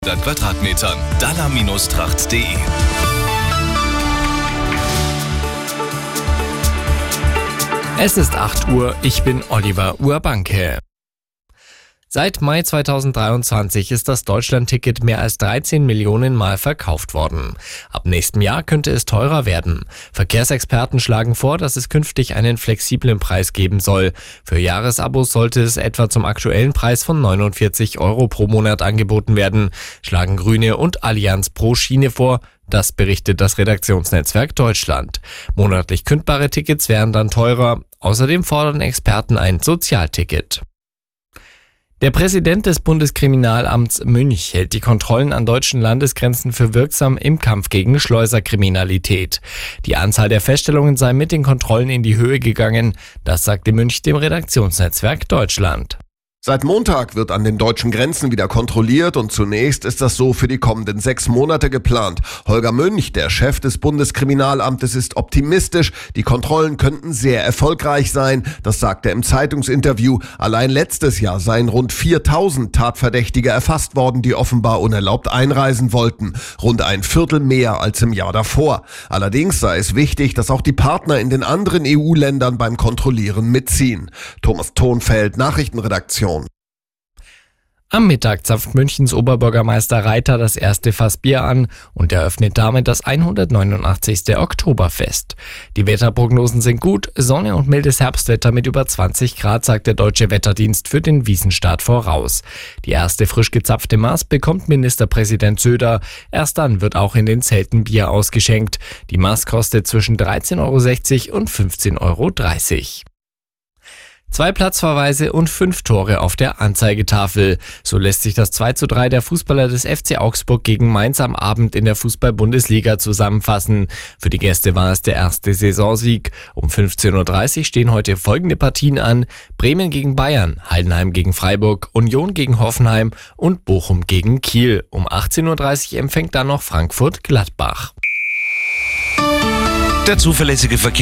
Quadratmetern. Dalla-Tracht.de. Es ist 8 Uhr, ich bin Oliver Urbanke. Seit Mai 2023 ist das Deutschland-Ticket mehr als 13 Millionen Mal verkauft worden. Ab nächstem Jahr könnte es teurer werden. Verkehrsexperten schlagen vor, dass es künftig einen flexiblen Preis geben soll. Für Jahresabos sollte es etwa zum aktuellen Preis von 49 € pro Monat angeboten werden, schlagen Grüne und Allianz pro Schiene vor. Das berichtet das Redaktionsnetzwerk Deutschland. Monatlich kündbare Tickets wären dann teurer. Außerdem fordern Experten ein Sozialticket. Der Präsident des Bundeskriminalamts Münch hält die Kontrollen an deutschen Landesgrenzen für wirksam im Kampf gegen Schleuserkriminalität. Die Anzahl der Feststellungen sei mit den Kontrollen in die Höhe gegangen. Das sagte Münch dem Redaktionsnetzwerk Deutschland. Seit Montag wird an den deutschen Grenzen wieder kontrolliert und zunächst ist das so für die kommenden 6 Monate geplant. Holger Münch, der Chef des Bundeskriminalamtes, ist optimistisch. Die Kontrollen könnten sehr erfolgreich sein. Das sagt er im Zeitungsinterview. Allein letztes Jahr seien rund 4000 Tatverdächtige erfasst worden, die offenbar unerlaubt einreisen wollten. Rund ein Viertel mehr als im Jahr davor. Allerdings sei es wichtig, dass auch die Partner in den anderen EU-Ländern beim Kontrollieren mitziehen. Thomas Thonfeld, Nachrichtenredaktion. Am Mittag zapft Münchens Oberbürgermeister Reiter das erste Fass Bier an und eröffnet damit das 189. Oktoberfest. Die Wetterprognosen sind gut, Sonne und mildes Herbstwetter mit über 20 Grad, sagt der Deutsche Wetterdienst für den Wiesenstart voraus. Die erste frisch gezapfte Maß bekommt Ministerpräsident Söder. Erst dann wird auch in den Zelten Bier ausgeschenkt. Die Maß kostet zwischen 13,60 € und 15,30 €. 2 Platzverweise und 5 Tore auf der Anzeigetafel. So lässt sich das 2:3 der Fußballer des FC Augsburg gegen Mainz am Abend in der Fußball-Bundesliga zusammenfassen. Für die Gäste war es der erste Saisonsieg. Um 15:30 Uhr stehen heute folgende Partien an: Bremen gegen Bayern, Heidenheim gegen Freiburg, Union gegen Hoffenheim und Bochum gegen Kiel. Um 18:30 Uhr empfängt dann noch Frankfurt Gladbach. Der zuverlässige Verkehr